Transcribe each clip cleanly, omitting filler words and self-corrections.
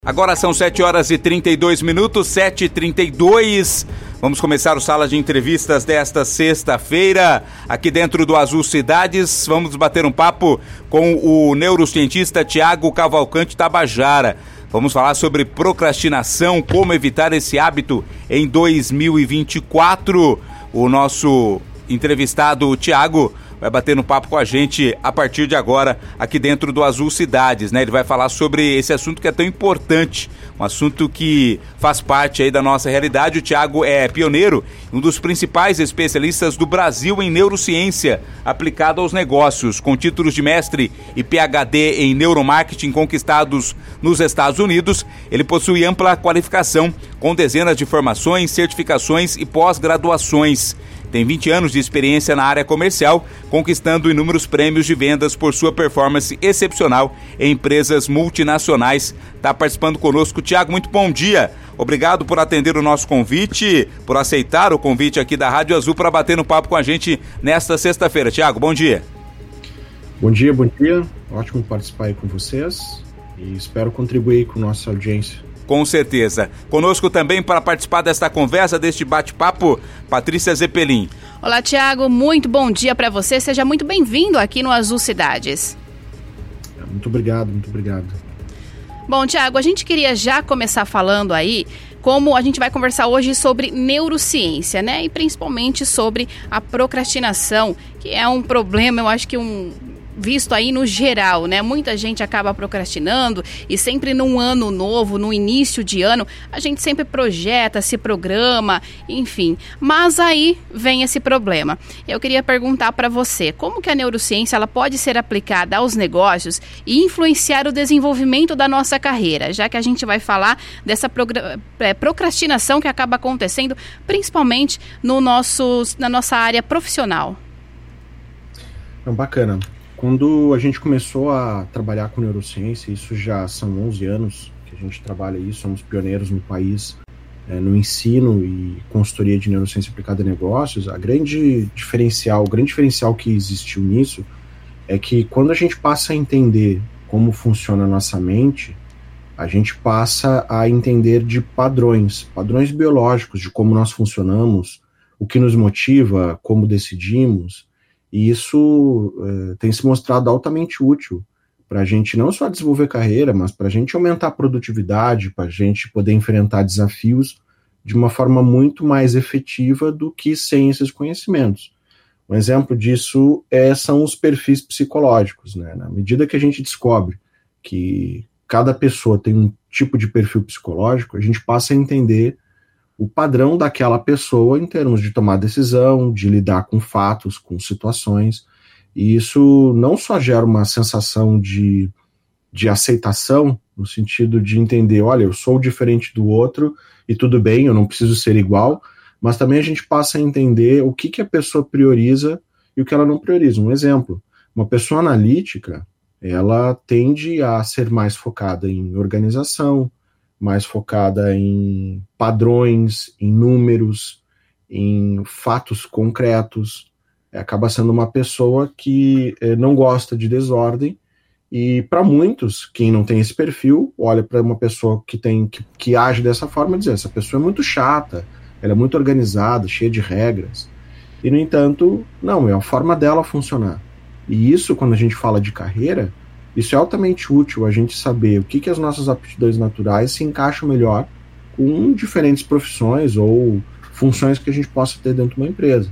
Agora são 7 horas e 32 minutos, 7h32. Vamos começar o Sala de Entrevistas desta sexta-feira, aqui dentro do Azul Cidades. Vamos bater um papo com o neurocientista Thiago Cavalcante Tabajara. Vamos falar sobre procrastinação, como evitar esse hábito em 2024. O nosso entrevistado, Thiago, vai bater um papo com a gente a partir de agora, aqui dentro do Azul Cidades, né? Ele vai falar sobre esse assunto que é tão importante, um assunto que faz parte aí da nossa realidade. O Thiago é pioneiro, um dos principais especialistas do Brasil em neurociência aplicada aos negócios, com títulos de mestre e PhD em neuromarketing conquistados nos Estados Unidos. Ele possui ampla qualificação, com dezenas de formações, certificações e pós-graduações. Tem 20 anos de experiência na área comercial, conquistando inúmeros prêmios de vendas por sua performance excepcional em empresas multinacionais. Está participando conosco. Thiago, muito bom dia. Obrigado por atender o nosso convite, por aceitar o convite aqui da Rádio Azul para bater no papo com a gente nesta sexta-feira. Thiago, bom dia. Bom dia, bom dia. Ótimo participar aí com vocês e espero contribuir com nossa audiência. Com certeza. Conosco também para participar desta conversa, deste bate-papo, Patrícia Zeppelin. Olá, Thiago. Muito bom dia para você. Seja muito bem-vindo aqui no Azul Cidades. Muito obrigado, muito obrigado. Bom, Thiago, a gente queria já começar falando aí como a gente vai conversar hoje sobre neurociência, né? E principalmente sobre a procrastinação, que é um problema, eu acho que visto aí no geral, né? Muita gente acaba procrastinando e sempre num ano novo, no início de ano, a gente sempre projeta, se programa, enfim. Mas aí vem esse problema. Eu queria perguntar para você, como que a neurociência ela pode ser aplicada aos negócios e influenciar o desenvolvimento da nossa carreira, já que a gente vai falar dessa procrastinação que acaba acontecendo principalmente na nossa área profissional. Bacana. Quando a gente começou a trabalhar com neurociência, isso já são 11 anos que a gente trabalha isso, somos pioneiros no país no ensino e consultoria de neurociência aplicada a negócios. O grande diferencial que existiu nisso é que quando a gente passa a entender como funciona a nossa mente, a gente passa a entender de padrões biológicos, de como nós funcionamos, o que nos motiva, como decidimos. E isso tem se mostrado altamente útil para a gente não só desenvolver carreira, mas para a gente aumentar a produtividade, para a gente poder enfrentar desafios de uma forma muito mais efetiva do que sem esses conhecimentos. Um exemplo disso são os perfis psicológicos, né? Na medida que a gente descobre que cada pessoa tem um tipo de perfil psicológico, a gente passa a entender o padrão daquela pessoa em termos de tomar decisão, de lidar com fatos, com situações, e isso não só gera uma sensação de aceitação, no sentido de entender, olha, eu sou diferente do outro e tudo bem, eu não preciso ser igual, mas também a gente passa a entender o que a pessoa prioriza e o que ela não prioriza. Um exemplo, uma pessoa analítica, ela tende a ser mais focada em organização, mais focada em padrões, em números, em fatos concretos. Acaba sendo uma pessoa que não gosta de desordem e, para muitos, quem não tem esse perfil, olha para uma pessoa que age dessa forma e diz, essa pessoa é muito chata, ela é muito organizada, cheia de regras. E, no entanto, não, é a forma dela funcionar. E isso, quando a gente fala de carreira, isso é altamente útil, a gente saber o que as nossas aptidões naturais se encaixam melhor com diferentes profissões ou funções que a gente possa ter dentro de uma empresa.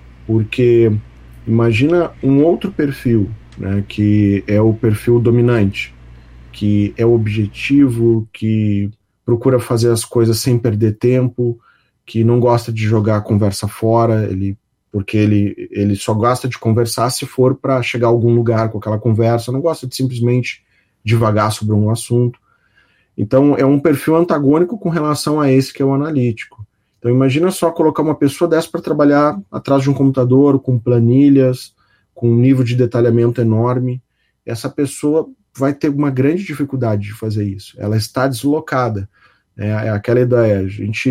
Porque imagina um outro perfil, né, que é o perfil dominante, que é objetivo, que procura fazer as coisas sem perder tempo, que não gosta de jogar a conversa fora, porque ele só gosta de conversar se for para chegar a algum lugar com aquela conversa, não gosta de simplesmente divagar sobre um assunto. Então, é um perfil antagônico com relação a esse que é o analítico. Então, imagina só colocar uma pessoa dessa para trabalhar atrás de um computador, com planilhas, com um nível de detalhamento enorme. Essa pessoa vai ter uma grande dificuldade de fazer isso. Ela está deslocada. É aquela ideia,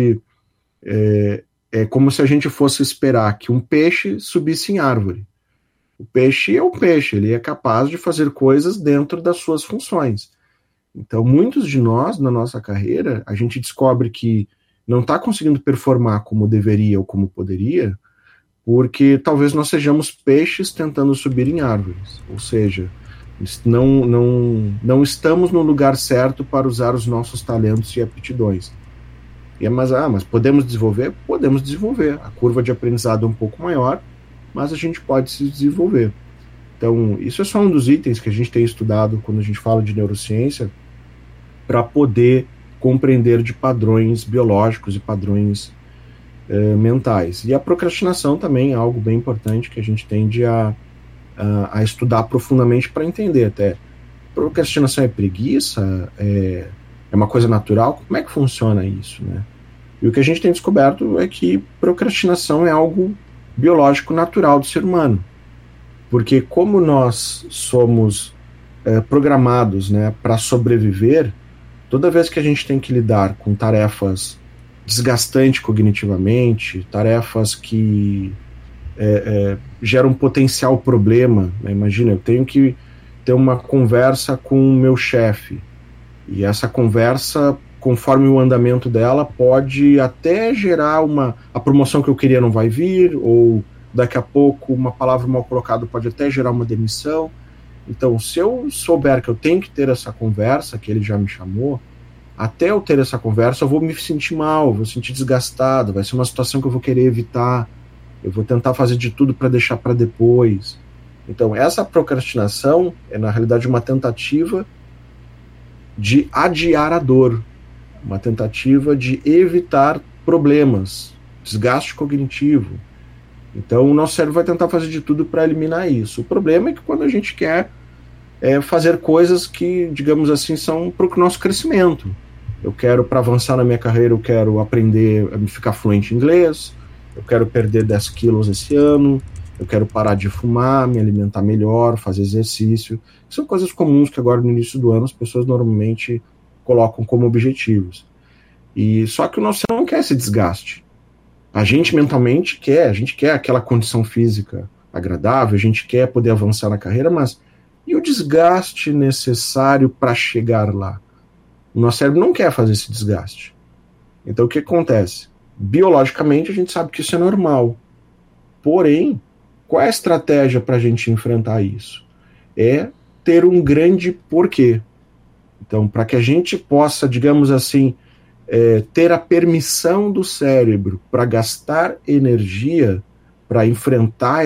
é como se a gente fosse esperar que um peixe subisse em árvore. O peixe é um peixe, ele é capaz de fazer coisas dentro das suas funções. Então, muitos de nós, na nossa carreira, a gente descobre que não está conseguindo performar como deveria ou como poderia, porque talvez nós sejamos peixes tentando subir em árvores. Ou seja, não estamos no lugar certo para usar os nossos talentos e aptidões. Mas podemos desenvolver? Podemos desenvolver. A curva de aprendizado é um pouco maior, mas a gente pode se desenvolver. Então, isso é só um dos itens que a gente tem estudado quando a gente fala de neurociência, para poder compreender de padrões biológicos e padrões mentais. E a procrastinação também é algo bem importante que a gente tende a estudar profundamente para entender até. Procrastinação é preguiça? É uma coisa natural? Como é que funciona isso, né? E o que a gente tem descoberto é que procrastinação é algo biológico natural do ser humano. Porque como nós somos programados, né, para sobreviver, toda vez que a gente tem que lidar com tarefas desgastantes cognitivamente, tarefas que geram um potencial problema, né? Imagina, eu tenho que ter uma conversa com o meu chefe, e essa conversa, conforme o andamento dela, pode até gerar a promoção que eu queria não vai vir, ou daqui a pouco uma palavra mal colocada pode até gerar uma demissão. Então, se eu souber que eu tenho que ter essa conversa, que ele já me chamou, até eu ter essa conversa eu vou me sentir mal, vou me sentir desgastado, vai ser uma situação que eu vou querer evitar, eu vou tentar fazer de tudo para deixar para depois. Então, essa procrastinação é, na realidade, uma tentativa de adiar a dor, uma tentativa de evitar problemas, desgaste cognitivo. Então, o nosso cérebro vai tentar fazer de tudo para eliminar isso. O problema é que quando a gente quer fazer coisas que, digamos assim, são para o nosso crescimento. Eu quero, para avançar na minha carreira, eu quero aprender a ficar fluente em inglês, eu quero perder 10 quilos esse ano, eu quero parar de fumar, me alimentar melhor, fazer exercício. São coisas comuns que agora no início do ano as pessoas normalmente colocam como objetivos. E só que o nosso cérebro não quer esse desgaste. A gente mentalmente quer, a gente quer aquela condição física agradável, a gente quer poder avançar na carreira, mas e o desgaste necessário para chegar lá? O nosso cérebro não quer fazer esse desgaste. Então o que acontece? Biologicamente a gente sabe que isso é normal. Porém, qual é a estratégia para a gente enfrentar isso? É ter um grande porquê. Então, para que a gente possa, digamos assim, ter a permissão do cérebro para gastar energia para enfrentar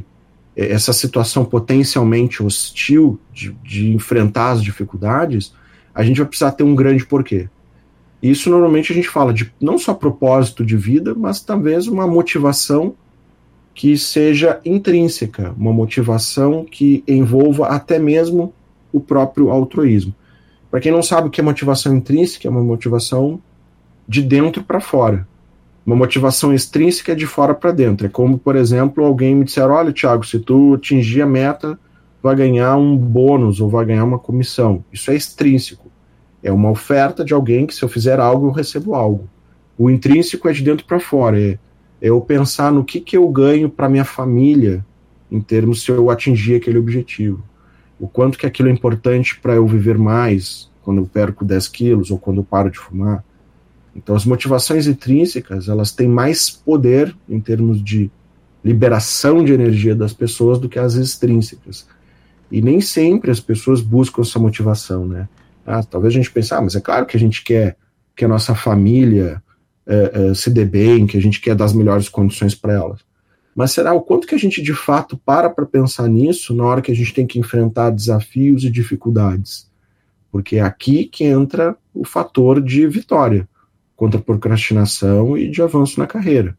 essa situação potencialmente hostil de enfrentar as dificuldades, a gente vai precisar ter um grande porquê. Isso normalmente a gente fala de não só propósito de vida, mas talvez uma motivação que seja intrínseca, uma motivação que envolva até mesmo o próprio altruísmo. Para quem não sabe o que é motivação intrínseca, é uma motivação de dentro para fora. Uma motivação extrínseca é de fora para dentro. É como, por exemplo, alguém me disser, olha, Thiago, se tu atingir a meta, vai ganhar um bônus ou vai ganhar uma comissão. Isso é extrínseco. É uma oferta de alguém que se eu fizer algo, eu recebo algo. O intrínseco é de dentro para fora. É eu pensar no que eu ganho para minha família em termos se eu atingir aquele objetivo. O quanto que aquilo é importante para eu viver mais quando eu perco 10 quilos ou quando eu paro de fumar. Então as motivações intrínsecas, elas têm mais poder em termos de liberação de energia das pessoas do que as extrínsecas. E nem sempre as pessoas buscam essa motivação, né? Talvez a gente pense, mas é claro que a gente quer que a nossa família se dê bem, que a gente quer dar as melhores condições para elas. Mas será o quanto que a gente de fato para pensar nisso na hora que a gente tem que enfrentar desafios e dificuldades? Porque é aqui que entra o fator de vitória contra a procrastinação e de avanço na carreira.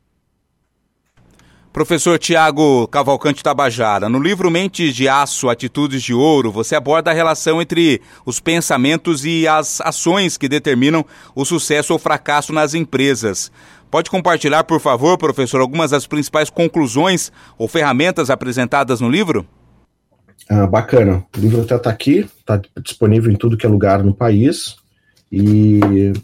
Professor Thiago Cavalcante Tabajara, no livro Mentes de Aço, Atitudes de Ouro, você aborda a relação entre os pensamentos e as ações que determinam o sucesso ou fracasso nas empresas. Pode compartilhar, por favor, professor, algumas das principais conclusões ou ferramentas apresentadas no livro? Bacana. O livro até está aqui, está disponível em tudo que é lugar no país. E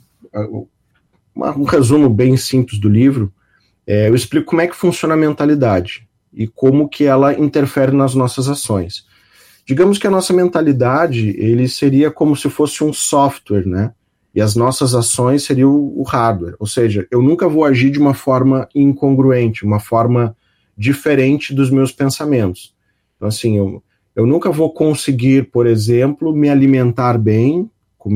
um resumo bem simples do livro, eu explico como é que funciona a mentalidade e como que ela interfere nas nossas ações. digamos que a nossa mentalidade, ele seria como se fosse um software, né? E as nossas ações seriam o hardware. Ou seja, eu nunca vou agir de uma forma incongruente, uma forma diferente dos meus pensamentos. Então, assim, eu nunca vou conseguir, por exemplo, me alimentar bem,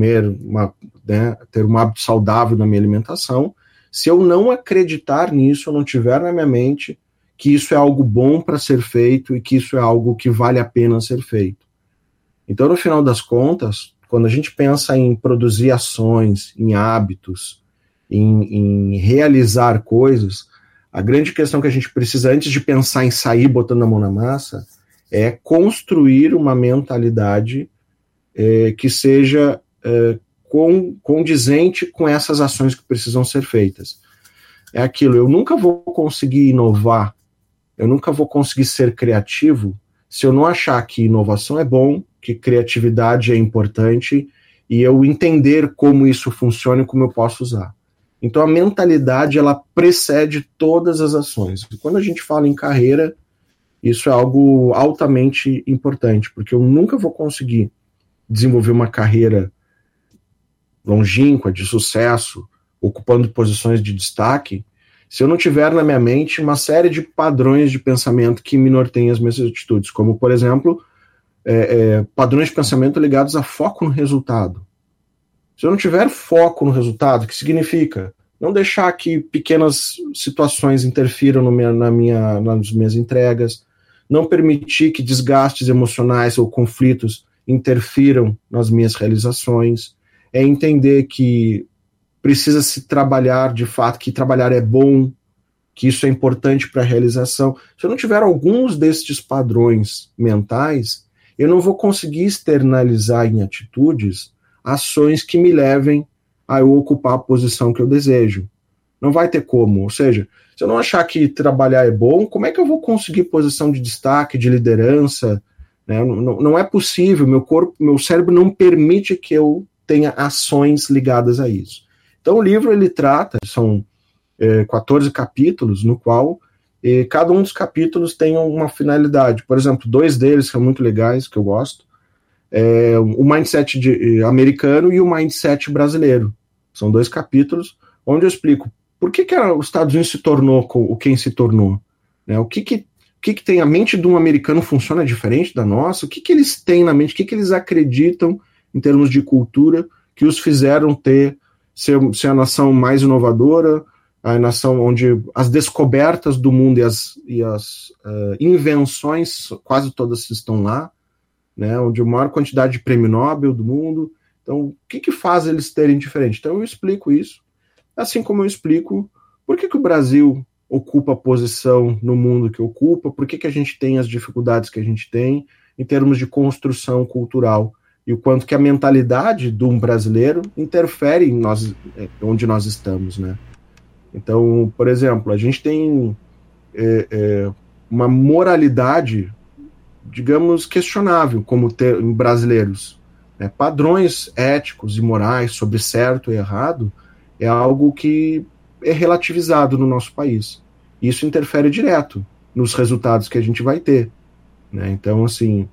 ter um hábito saudável na minha alimentação, se eu não acreditar nisso, eu não tiver na minha mente que isso é algo bom para ser feito e que isso é algo que vale a pena ser feito. Então, no final das contas, quando a gente pensa em produzir ações, em hábitos, em realizar coisas, a grande questão que a gente precisa, antes de pensar em sair botando a mão na massa, é construir uma mentalidade que seja condizente com essas ações que precisam ser feitas. É aquilo, eu nunca vou conseguir inovar, eu nunca vou conseguir ser criativo se eu não achar que inovação é bom, que criatividade é importante e eu entender como isso funciona e como eu posso usar. Então a mentalidade, ela precede todas as ações. E quando a gente fala em carreira, isso é algo altamente importante, porque eu nunca vou conseguir desenvolver uma carreira longínqua, de sucesso, ocupando posições de destaque, se eu não tiver na minha mente uma série de padrões de pensamento que me norteiem as minhas atitudes, como, por exemplo, padrões de pensamento ligados a foco no resultado. Se eu não tiver foco no resultado, o que significa? Não deixar que pequenas situações interfiram nas minhas entregas, não permitir que desgastes emocionais ou conflitos interfiram nas minhas realizações, é entender que precisa se trabalhar de fato, que trabalhar é bom, que isso é importante para a realização. Se eu não tiver alguns destes padrões mentais, eu não vou conseguir externalizar em atitudes ações que me levem a eu ocupar a posição que eu desejo. Não vai ter como. Ou seja, se eu não achar que trabalhar é bom, como é que eu vou conseguir posição de destaque, de liderança? Né? Não é possível, meu cérebro não permite que eu tenha ações ligadas a isso. Então o livro, ele trata, são 14 capítulos, no qual cada um dos capítulos tem uma finalidade. Por exemplo, 2 deles são muito legais, que eu gosto, o mindset americano e o mindset brasileiro. São 2 capítulos onde eu explico por que os Estados Unidos se tornou quem se tornou. Né? O que tem a mente de um americano funciona diferente da nossa? O que eles têm na mente? O que eles acreditam em termos de cultura que os fizeram ser a nação mais inovadora, a nação onde as descobertas do mundo e as invenções quase todas estão lá, né, onde a maior quantidade de prêmio Nobel do mundo. Então, o que faz eles terem diferente? Então, eu explico isso, assim como eu explico por que o Brasil ocupa a posição no mundo que ocupa, por que a gente tem as dificuldades que a gente tem em termos de construção cultural, e o quanto que a mentalidade de um brasileiro interfere em onde nós estamos, né? Então, por exemplo, a gente tem uma moralidade, digamos, questionável como em brasileiros. Né? Padrões éticos e morais sobre certo e errado é algo que é relativizado no nosso país. Isso interfere direto nos resultados que a gente vai ter. Né? Então, assim,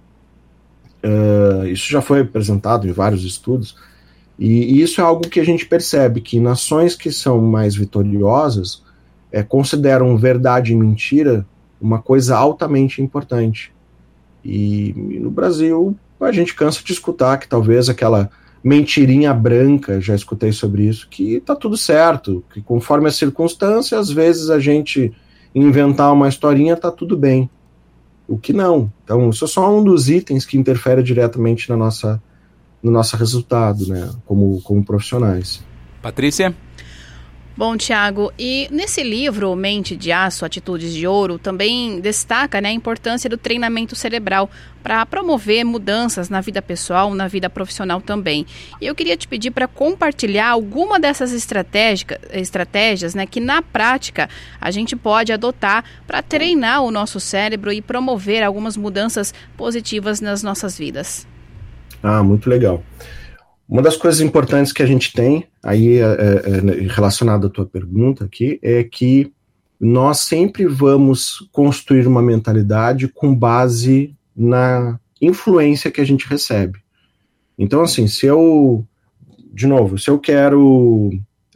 isso já foi apresentado em vários estudos, e isso é algo que a gente percebe, que nações que são mais vitoriosas consideram verdade e mentira uma coisa altamente importante. E no Brasil, a gente cansa de escutar que talvez aquela mentirinha branca, já escutei sobre isso, que tá tudo certo, que conforme as circunstâncias, às vezes a gente inventar uma historinha tá tudo bem. O que não. Então, isso é só um dos itens que interfere diretamente no nosso resultado, né, como profissionais. Patrícia? Bom, Tiago, e nesse livro, Mente de Aço, Atitudes de Ouro, também destaca, né, a importância do treinamento cerebral para promover mudanças na vida pessoal, na vida profissional também. E eu queria te pedir para compartilhar alguma dessas estratégias, né, que na prática a gente pode adotar para treinar o nosso cérebro e promover algumas mudanças positivas nas nossas vidas. Muito legal. Uma das coisas importantes que a gente tem, aí relacionado à tua pergunta aqui, é que nós sempre vamos construir uma mentalidade com base na influência que a gente recebe. Então, assim, se eu quero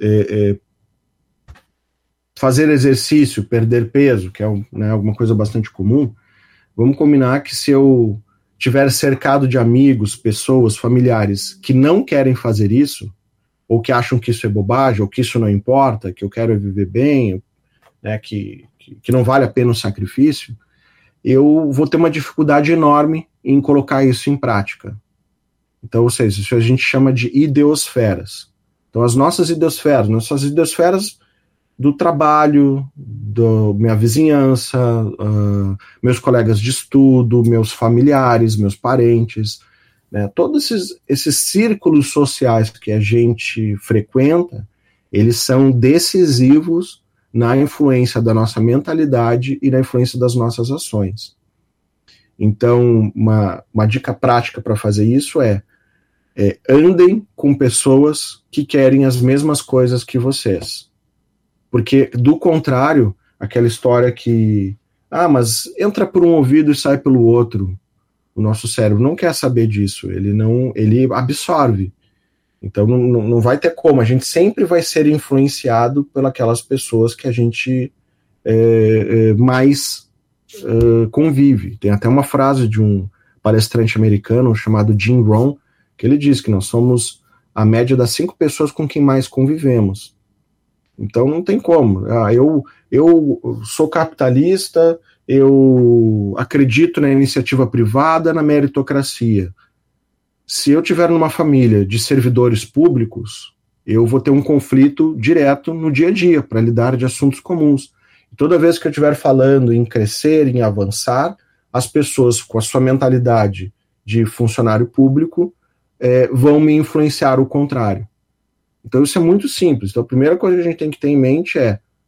fazer exercício, perder peso, que é alguma coisa bastante comum, vamos combinar que se eu tiver cercado de amigos, pessoas, familiares que não querem fazer isso, ou que acham que isso é bobagem, ou que isso não importa, que eu quero viver bem, né, que não vale a pena o sacrifício, eu vou ter uma dificuldade enorme em colocar isso em prática. Então, ou seja, isso a gente chama de ideosferas. Então, as nossas ideosferas do trabalho, da minha vizinhança, meus colegas de estudo, meus familiares, meus parentes, né, todos esses círculos sociais que a gente frequenta, eles são decisivos na influência da nossa mentalidade e na influência das nossas ações. Então, uma dica prática para fazer isso é andem com pessoas que querem as mesmas coisas que vocês. Porque, do contrário, aquela história que, mas entra por um ouvido e sai pelo outro, o nosso cérebro não quer saber disso, ele absorve. Então, não vai ter como, a gente sempre vai ser influenciado pelas pessoas que a gente mais convive. Tem até uma frase de um palestrante americano chamado Jim Rohn, que ele diz que nós somos a média das 5 pessoas com quem mais convivemos. Então não tem como. Eu sou capitalista, eu acredito na iniciativa privada, na meritocracia. Se eu tiver numa família de servidores públicos, eu vou ter um conflito direto no dia a dia para lidar de assuntos comuns. E toda vez que eu estiver falando em crescer, em avançar, as pessoas com a sua mentalidade de funcionário público vão me influenciar o contrário. Então isso é muito simples. Então a primeira coisa que a gente tem que ter em mente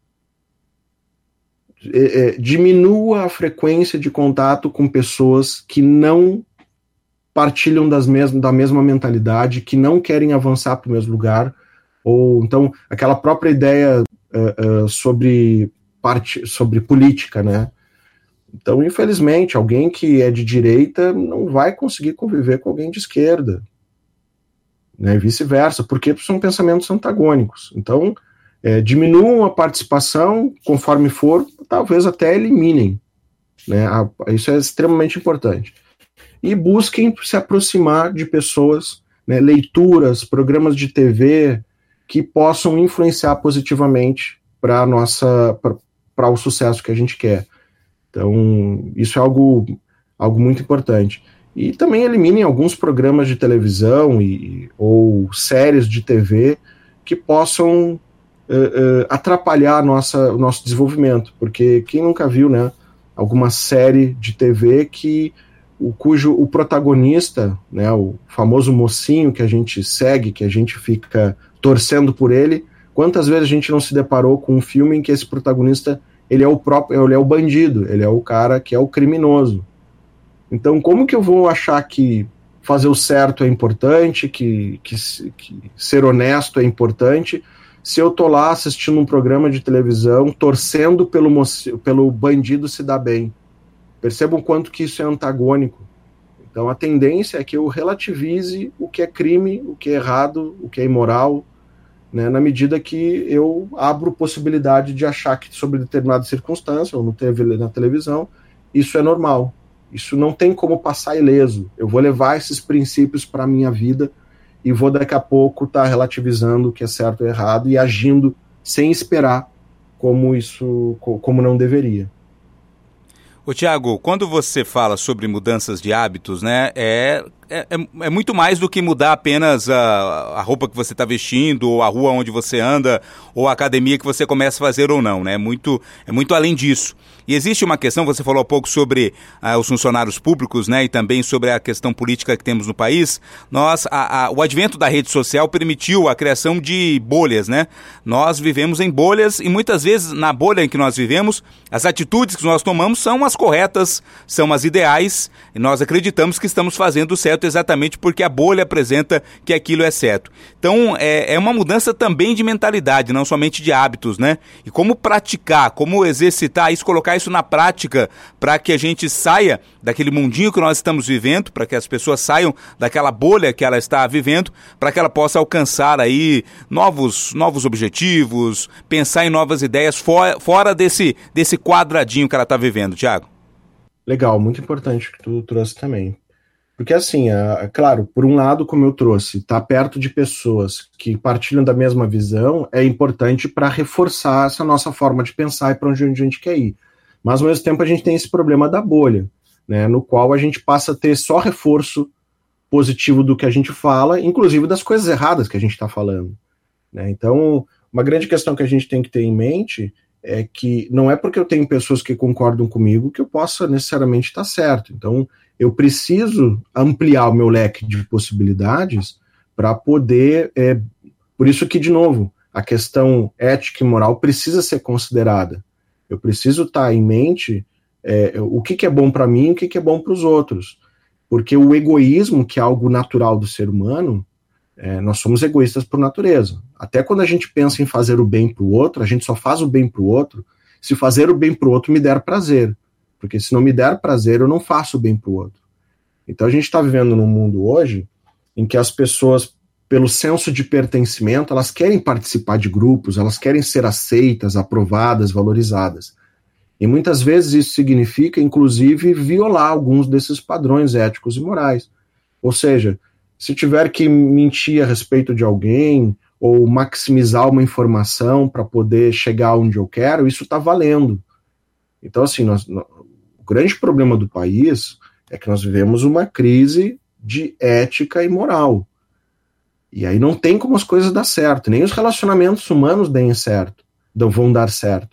diminua a frequência de contato com pessoas que não partilham da mesma mentalidade, que não querem avançar para o mesmo lugar, ou então aquela própria ideia sobre política, né? Então, infelizmente, alguém que é de direita não vai conseguir conviver com alguém de esquerda, né, e vice-versa, porque são pensamentos antagônicos. Então, diminuam a participação, conforme for, talvez até eliminem, né, isso é extremamente importante. E busquem se aproximar de pessoas, né, leituras, programas de TV, que possam influenciar positivamente para o sucesso que a gente quer. Então, isso é algo muito importante. E também eliminem alguns programas de televisão ou séries de TV que possam atrapalhar o nosso desenvolvimento. Porque quem nunca viu, né, alguma série de TV cujo o protagonista, né, o famoso mocinho que a gente segue, que a gente fica torcendo por ele, quantas vezes a gente não se deparou com um filme em que esse protagonista ele é o bandido, ele é o cara que é o criminoso. Então, como que eu vou achar que fazer o certo é importante, que ser honesto é importante, se eu tô lá assistindo um programa de televisão, torcendo pelo bandido se dar bem? Percebam quanto que isso é antagônico. Então, a tendência é que eu relativize o que é crime, o que é errado, o que é imoral, né, na medida que eu abro possibilidade de achar que sobre determinada circunstância, ou na televisão, isso é normal. Isso não tem como passar ileso. Eu vou levar esses princípios para a minha vida e vou daqui a pouco estar relativizando o que é certo e errado e agindo sem esperar como não deveria. Ô Tiago, quando você fala sobre mudanças de hábitos, né, é muito mais do que mudar apenas a roupa que você está vestindo, ou a rua onde você anda, ou a academia que você começa a fazer ou não, né? É muito além disso. E existe uma questão, você falou há pouco sobre os funcionários públicos, né, e também sobre a questão política que temos no país. O advento da rede social permitiu a criação de bolhas, né? Nós vivemos em bolhas e muitas vezes na bolha em que nós vivemos, as atitudes que nós tomamos são as corretas, são as ideais, e nós acreditamos que estamos fazendo o certo certo exatamente porque a bolha apresenta que aquilo é certo. Então, é uma mudança também de mentalidade, não somente de hábitos, né? E como praticar, como exercitar isso, colocar isso na prática para que a gente saia daquele mundinho que nós estamos vivendo, para que as pessoas saiam daquela bolha que ela está vivendo, para que ela possa alcançar aí novos objetivos, pensar em novas ideias fora desse quadradinho que ela está vivendo, Thiago. Legal, muito importante que tu trouxe também. Porque assim, claro, por um lado, como eu trouxe, estar perto de pessoas que partilham da mesma visão é importante para reforçar essa nossa forma de pensar e para onde a gente quer ir. Mas ao mesmo tempo a gente tem esse problema da bolha, né, no qual a gente passa a ter só reforço positivo do que a gente fala, inclusive das coisas erradas que a gente está falando, né? Então, uma grande questão que a gente tem que ter em mente é que não é porque eu tenho pessoas que concordam comigo que eu possa necessariamente estar certo. Então, eu preciso ampliar o meu leque de possibilidades para poder... por isso que, de novo, a questão ética e moral precisa ser considerada. Eu preciso estar em mente o que é bom para mim e o que é bom para os outros. Porque o egoísmo, que é algo natural do ser humano, nós somos egoístas por natureza. Até quando a gente pensa em fazer o bem para o outro, a gente só faz o bem para o outro se fazer o bem para o outro me der prazer. Porque se não me der prazer, eu não faço o bem para o outro. Então a gente está vivendo num mundo hoje em que as pessoas, pelo senso de pertencimento, elas querem participar de grupos, elas querem ser aceitas, aprovadas, valorizadas. E muitas vezes isso significa, inclusive, violar alguns desses padrões éticos e morais. Ou seja, se tiver que mentir a respeito de alguém ou maximizar uma informação para poder chegar onde eu quero, isso está valendo. Então, assim, o grande problema do país é que nós vivemos uma crise de ética e moral. E aí não tem como as coisas dar certo, nem os relacionamentos humanos vão dar certo.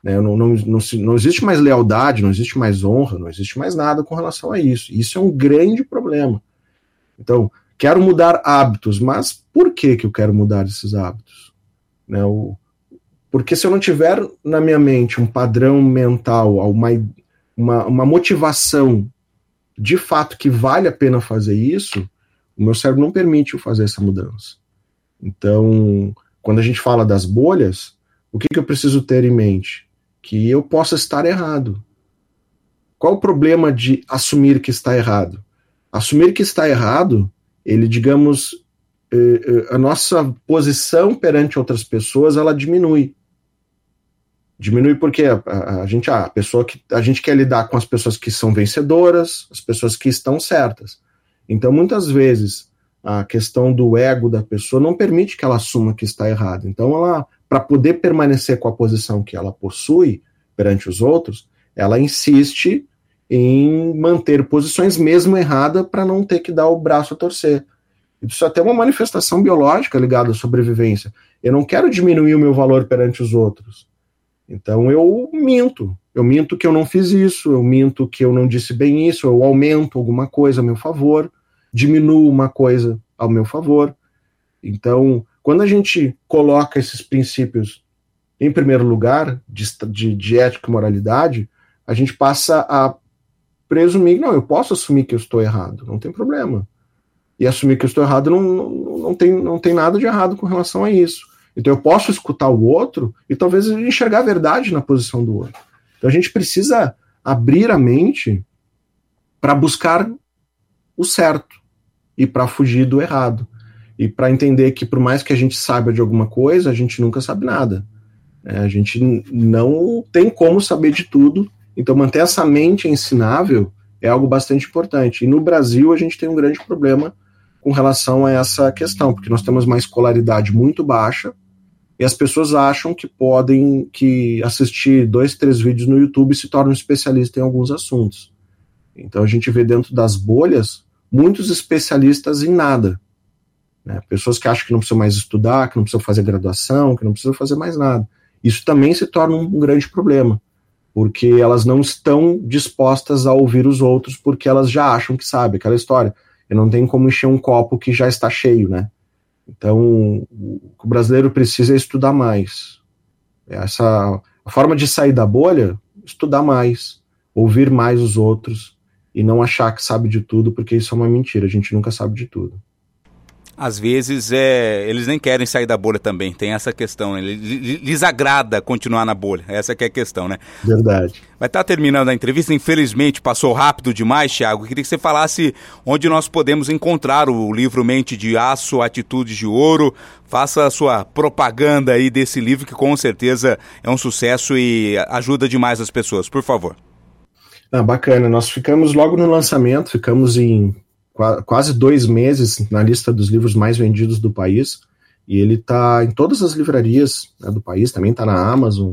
Não existe mais lealdade, não existe mais honra, não existe mais nada com relação a isso. Isso é um grande problema. Então, quero mudar hábitos, mas por que eu quero mudar esses hábitos? Porque se eu não tiver na minha mente um padrão mental, uma motivação de fato que vale a pena fazer isso, o meu cérebro não permite eu fazer essa mudança. Então, quando a gente fala das bolhas, o que eu preciso ter em mente? Que eu possa estar errado. Qual o problema de assumir que está errado? Assumir que está errado, digamos, a nossa posição perante outras pessoas, ela diminui. Diminui porque a gente quer lidar com as pessoas que são vencedoras, as pessoas que estão certas. Então, muitas vezes, a questão do ego da pessoa não permite que ela assuma que está errada. Então, para poder permanecer com a posição que ela possui perante os outros, ela insiste em manter posições mesmo erradas para não ter que dar o braço a torcer. Isso é até uma manifestação biológica ligada à sobrevivência. Eu não quero diminuir o meu valor perante os outros. Então eu minto que eu não fiz isso, eu minto que eu não disse bem isso, eu aumento alguma coisa a meu favor, diminuo uma coisa ao meu favor. Então, quando a gente coloca esses princípios em primeiro lugar, de ética e moralidade, a gente passa a presumir, não, eu posso assumir que eu estou errado, não tem problema. E assumir que eu estou errado não tem nada de errado com relação a isso. Então eu posso escutar o outro e talvez enxergar a verdade na posição do outro. Então a gente precisa abrir a mente para buscar o certo e para fugir do errado. E para entender que por mais que a gente saiba de alguma coisa, a gente nunca sabe nada. A gente não tem como saber de tudo. Então manter essa mente ensinável é algo bastante importante. E no Brasil a gente tem um grande problema com relação a essa questão, porque nós temos uma escolaridade muito baixa e as pessoas acham que podem assistir 2, 3 vídeos no YouTube e se tornam especialistas em alguns assuntos. Então a gente vê dentro das bolhas muitos especialistas em nada. Né? Pessoas que acham que não precisam mais estudar, que não precisam fazer graduação, que não precisam fazer mais nada. Isso também se torna um grande problema, porque elas não estão dispostas a ouvir os outros porque elas já acham que sabem. Aquela história, eu não tenho como encher um copo que já está cheio, né? Então, o que o brasileiro precisa é estudar mais. A forma de sair da bolha, estudar mais, ouvir mais os outros e não achar que sabe de tudo, porque isso é uma mentira, a gente nunca sabe de tudo. Às vezes eles nem querem sair da bolha também, tem essa questão, né? Lhes agrada continuar na bolha, essa que é a questão, né? Verdade. Vai estar terminando a entrevista, infelizmente passou rápido demais, Thiago, queria que você falasse onde nós podemos encontrar o livro Mente de Aço, Atitudes de Ouro, faça a sua propaganda aí desse livro que com certeza é um sucesso e ajuda demais as pessoas, por favor. Bacana, nós ficamos logo no lançamento, ficamos em quase 2 meses na lista dos livros mais vendidos do país, e ele está em todas as livrarias, né, do país, também está na Amazon,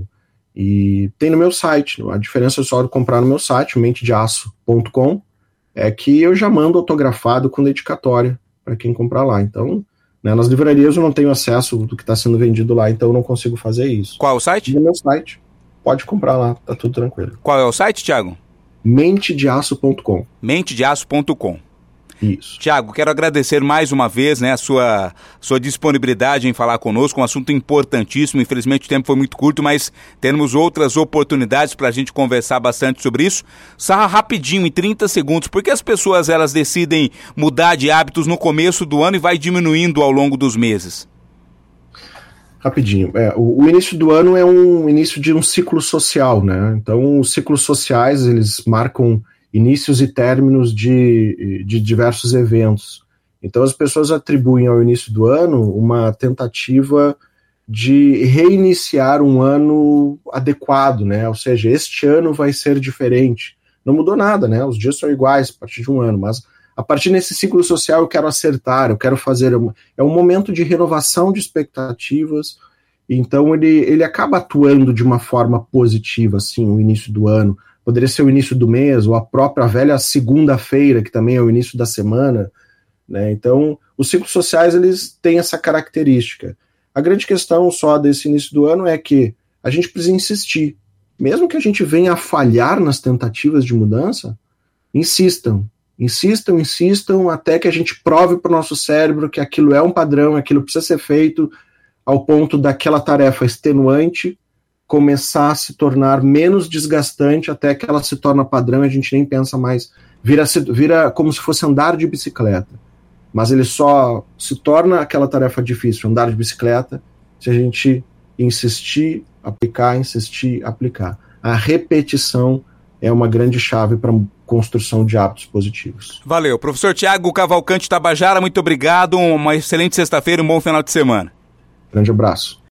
e tem no meu site. A diferença é só de comprar no meu site, mentedeaço.com, é que eu já mando autografado com dedicatória para quem comprar lá. Então, né, nas livrarias eu não tenho acesso do que está sendo vendido lá, então eu não consigo fazer isso. Qual é o site? No meu site, pode comprar lá, tá tudo tranquilo. Qual é o site, Thiago? mentedeaço.com. mentedeaço.com. Isso. Thiago, quero agradecer mais uma vez, né, a sua disponibilidade em falar conosco, um assunto importantíssimo. Infelizmente o tempo foi muito curto, mas temos outras oportunidades para a gente conversar bastante sobre isso. Sarra rapidinho, em 30 segundos, por que as pessoas elas decidem mudar de hábitos no começo do ano e vai diminuindo ao longo dos meses? Rapidinho. O início do ano é um início de um ciclo social, né? Então, os ciclos sociais, eles marcam inícios e términos de diversos eventos. Então, as pessoas atribuem ao início do ano uma tentativa de reiniciar um ano adequado, né? Ou seja, este ano vai ser diferente. Não mudou nada, né? Os dias são iguais a partir de um ano, mas a partir desse ciclo social eu quero acertar, eu quero fazer... É um momento de renovação de expectativas, então ele acaba atuando de uma forma positiva, assim, o início do ano. Poderia ser o início do mês, ou a própria velha segunda-feira, que também é o início da semana, né? Então, os ciclos sociais, eles têm essa característica. A grande questão só desse início do ano é que a gente precisa insistir. Mesmo que a gente venha a falhar nas tentativas de mudança, insistam, até que a gente prove para o nosso cérebro que aquilo é um padrão, aquilo precisa ser feito, ao ponto daquela tarefa extenuante começar a se tornar menos desgastante, até que ela se torna padrão e a gente nem pensa mais, vira como se fosse andar de bicicleta, mas ele só se torna aquela tarefa difícil, andar de bicicleta, se a gente insistir, aplicar. A repetição é uma grande chave para a construção de hábitos positivos. Valeu. Professor Thiago Cavalcante Tabajara, muito obrigado, uma excelente sexta-feira e um bom final de semana. Grande abraço.